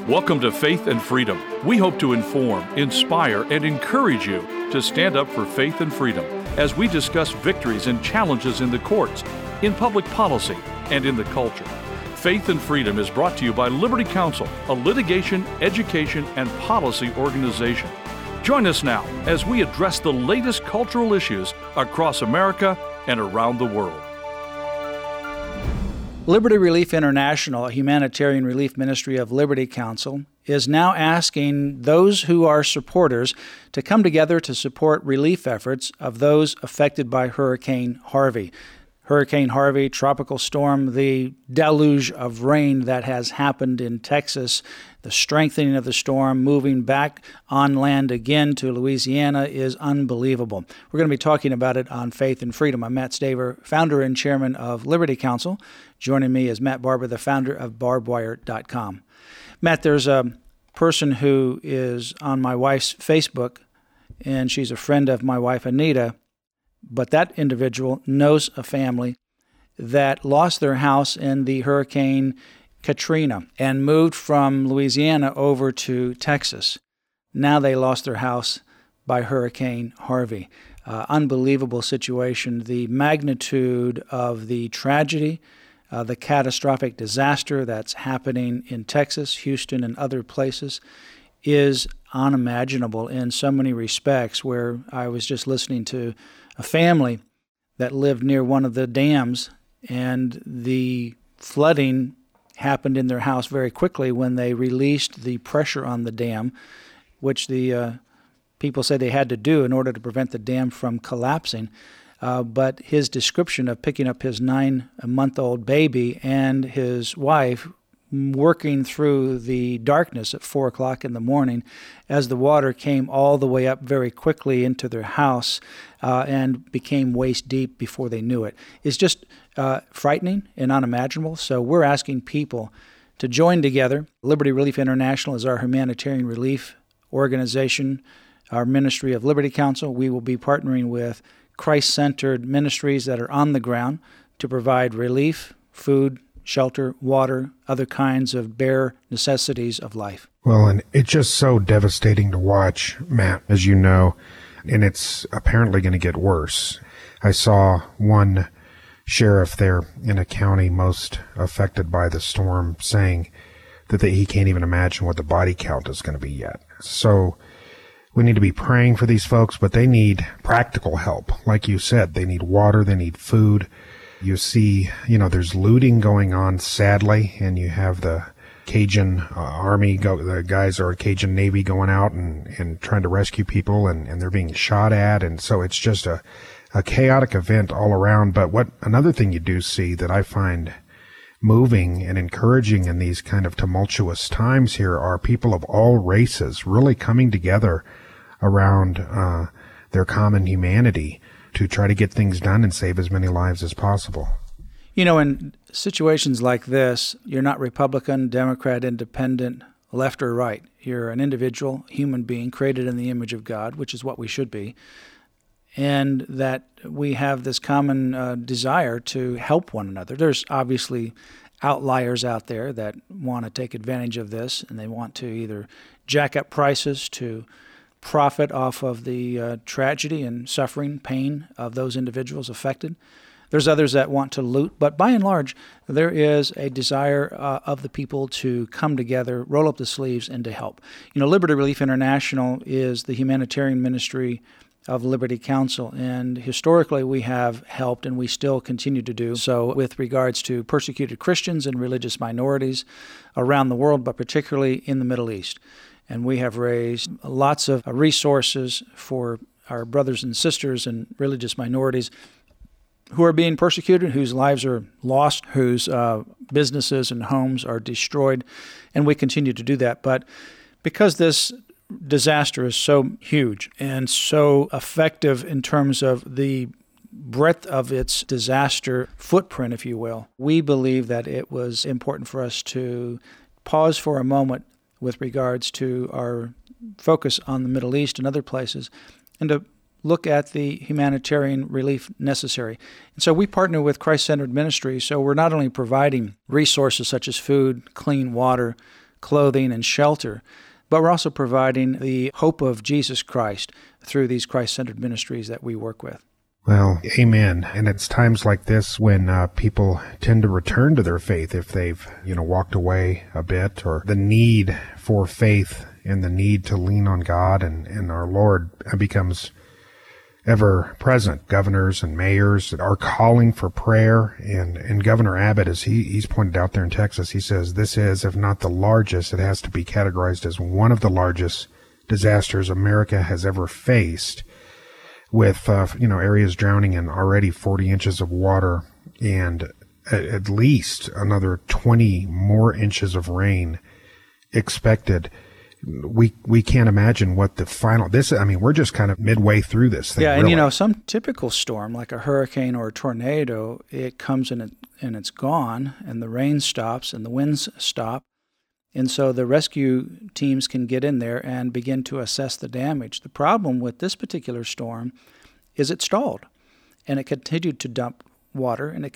Welcome to Faith and Freedom. We hope to inform, inspire, and encourage you to stand up for faith and freedom as we discuss victories and challenges in the courts, in public policy, and in the culture. Faith and Freedom is brought to you by Liberty Counsel, a litigation, education, and policy organization. Join us now as we address the latest cultural issues across America and around the world. Liberty Relief International, a humanitarian relief ministry of Liberty Counsel, is now asking those who are supporters to come together to support relief efforts of those affected by Hurricane Harvey. Hurricane Harvey, tropical storm, the deluge of rain that has happened in Texas, the strengthening of the storm, moving back on land again to Louisiana is unbelievable. We're going to be talking about it on Faith and Freedom. I'm Matt Staver, founder and chairman of Liberty Counsel. Joining me is Matt Barber, the founder of barbedwire.com. Matt, there's a person who is on my wife's Facebook, and she's a friend of my wife, Anita. But that individual knows a family that lost their house in the Hurricane Katrina and moved from Louisiana over to Texas. Now they lost their house by Hurricane Harvey. Unbelievable situation. The magnitude of the tragedy, the catastrophic disaster that's happening in Texas, Houston, and other places is unimaginable in so many respects, where I was just listening to a family that lived near one of the dams, and the flooding happened in their house very quickly when they released the pressure on the dam, which the people say they had to do in order to prevent the dam from collapsing. But his description of picking up his 9-month-old baby and his wife working through the darkness at 4 o'clock in the morning as the water came all the way up very quickly into their house and became waist deep before they knew it. It's just frightening and unimaginable. So we're asking people to join together. Liberty Relief International is our humanitarian relief organization, our ministry of Liberty Counsel. We will be partnering with Christ-centered ministries that are on the ground to provide relief, food, shelter, water, other kinds of bare necessities of life. Well, and it's just so devastating to watch, Matt, as you know, and it's apparently going to get worse. I saw one sheriff there in a county most affected by the storm saying that he can't even imagine what the body count is going to be yet. So we need to be praying for these folks, but they need practical help. Like you said, they need water, they need food. You see, there's looting going on, sadly, and you have the Cajun Army, the guys are Cajun Navy going out and trying to rescue people, and they're being shot at, and so it's just a chaotic event all around. But another thing you do see that I find moving and encouraging in these kind of tumultuous times here are people of all races really coming together around their common humanity to try to get things done and save as many lives as possible. In situations like this, you're not Republican, Democrat, Independent, left or right. You're an individual, human being created in the image of God, which is what we should be, and that we have this common desire to help one another. There's obviously outliers out there that want to take advantage of this, and they want to either jack up prices to profit off of the tragedy and suffering, pain of those individuals affected. There's others that want to loot, but by and large, there is a desire of the people to come together, roll up the sleeves, and to help. Liberty Relief International is the humanitarian ministry of Liberty Counsel, and historically we have helped, and we still continue to do so with regards to persecuted Christians and religious minorities around the world, but particularly in the Middle East. And we have raised lots of resources for our brothers and sisters and religious minorities who are being persecuted, whose lives are lost, whose businesses and homes are destroyed, and we continue to do that. But because this disaster is so huge and so effective in terms of the breadth of its disaster footprint, if you will, we believe that it was important for us to pause for a moment with regards to our focus on the Middle East and other places, and to look at the humanitarian relief necessary. And so we partner with Christ-centered ministries, so we're not only providing resources such as food, clean water, clothing, and shelter, but we're also providing the hope of Jesus Christ through these Christ-centered ministries that we work with. Well, amen. And it's times like this when people tend to return to their faith if they've, walked away a bit, or the need for faith and the need to lean on God and our Lord becomes ever present. Governors and mayors are calling for prayer, and Governor Abbott, as he's pointed out there in Texas, he says this is, if not the largest, it has to be categorized as one of the largest disasters America has ever faced, with areas drowning in already 40 inches of water and at least another 20 more inches of rain expected. We can't imagine what the final, we're just kind of midway through this thing. Yeah, really. And some typical storm, like a hurricane or a tornado, it comes and it's gone, and the rain stops and the winds stop. And so the rescue teams can get in there and begin to assess the damage. The problem with this particular storm is it stalled, and it continued to dump water, and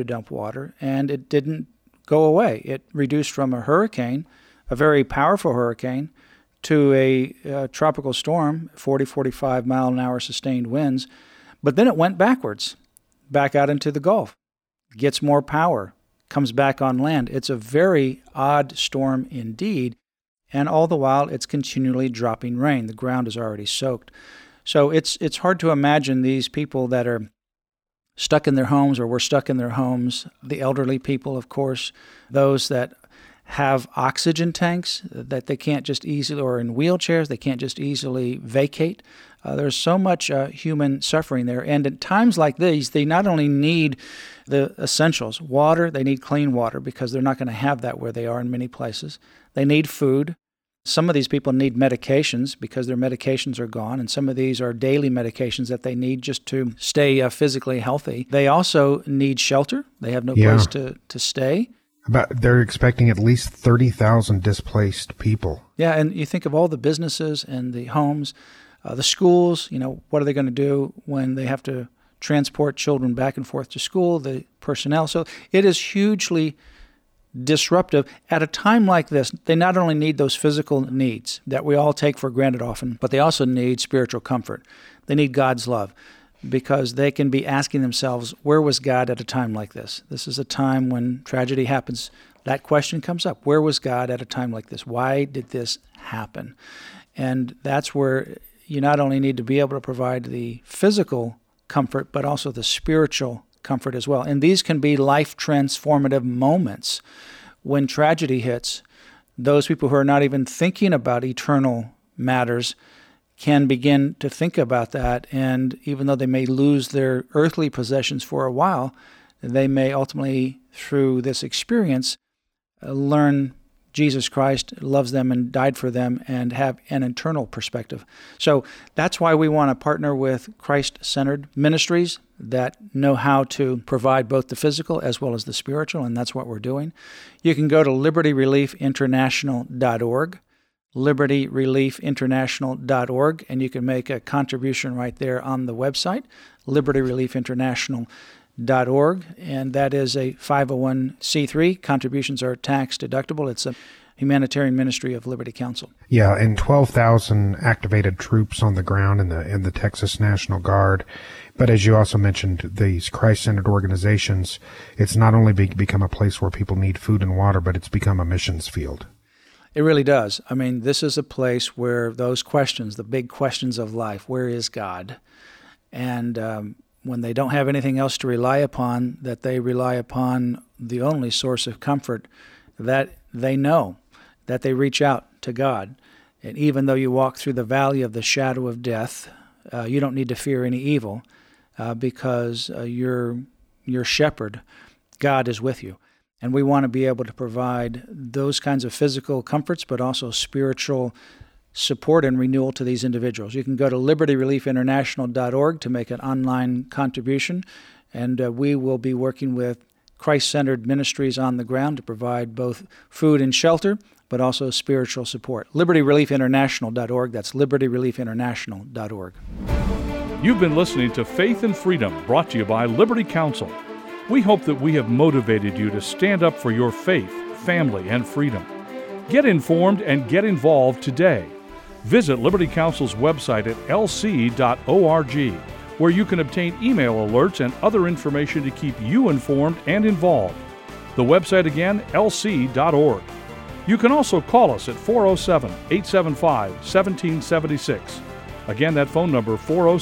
it didn't go away. It reduced from a hurricane, a very powerful hurricane, to a tropical storm, 40, 45 mile an hour sustained winds, but then it went backwards, back out into the Gulf, gets more power, comes back on land. It's a very odd storm indeed, and all the while it's continually dropping rain. The ground is already soaked. So it's hard to imagine these people that are stuck in their homes or were stuck in their homes, the elderly people, of course, those that have oxygen tanks that they can't just easily, or in wheelchairs, they can't just easily vacate. There's so much human suffering there. And at times like these, they not only need the essentials, water, they need clean water because they're not going to have that where they are in many places. They need food. Some of these people need medications because their medications are gone, and some of these are daily medications that they need just to stay physically healthy. They also need shelter. They have no place to stay. They're expecting at least 30,000 displaced people. Yeah, and you think of all the businesses and the homes, the schools, what are they going to do when they have to transport children back and forth to school, the personnel. So it is hugely disruptive. At a time like this, they not only need those physical needs that we all take for granted often, but they also need spiritual comfort. They need God's love, because they can be asking themselves, where was God at a time like this? This is a time when tragedy happens. That question comes up. Where was God at a time like this? Why did this happen? And that's where you not only need to be able to provide the physical comfort, but also the spiritual comfort as well. And these can be life-transformative moments when tragedy hits. Those people who are not even thinking about eternal matters can begin to think about that, and even though they may lose their earthly possessions for a while, they may ultimately, through this experience, learn Jesus Christ loves them and died for them and have an eternal perspective. So that's why we want to partner with Christ-centered ministries that know how to provide both the physical as well as the spiritual, and that's what we're doing. You can go to libertyreliefinternational.org, libertyreliefinternational.org, and you can make a contribution right there on the website, libertyreliefinternational.org, and that is a 501c3. Contributions are tax deductible. It's a humanitarian ministry of Liberty Counsel. Yeah, and 12,000 activated troops on the ground in the Texas National Guard. But as you also mentioned, these Christ-centered organizations, it's not only become a place where people need food and water, but it's become a missions field. It really does. I mean, this is a place where those questions, the big questions of life, where is God? And when they don't have anything else to rely upon, that they rely upon the only source of comfort, that they know, that they reach out to God. And even though you walk through the valley of the shadow of death, you don't need to fear any evil because your shepherd, God, is with you. And we want to be able to provide those kinds of physical comforts, but also spiritual support and renewal to these individuals. You can go to libertyreliefinternational.org to make an online contribution, and we will be working with Christ-centered ministries on the ground to provide both food and shelter, but also spiritual support. libertyreliefinternational.org. That's libertyreliefinternational.org. You've been listening to Faith and Freedom, brought to you by Liberty Counsel. We hope that we have motivated you to stand up for your faith, family, and freedom. Get informed and get involved today. Visit Liberty Counsel's website at lc.org, where you can obtain email alerts and other information to keep you informed and involved. The website again, lc.org. You can also call us at 407-875-1776. Again, that phone number,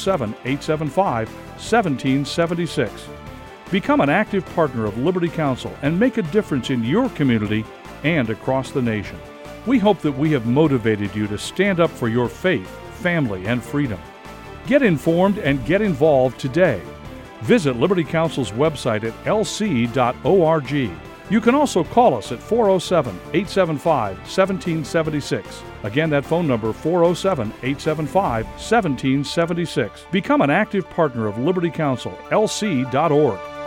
407-875-1776. Become an active partner of Liberty Counsel and make a difference in your community and across the nation. We hope that we have motivated you to stand up for your faith, family, and freedom. Get informed and get involved today. Visit Liberty Counsel's website at lc.org. You can also call us at 407-875-1776. Again, that phone number, 407-875-1776. Become an active partner of Liberty Counsel, lc.org.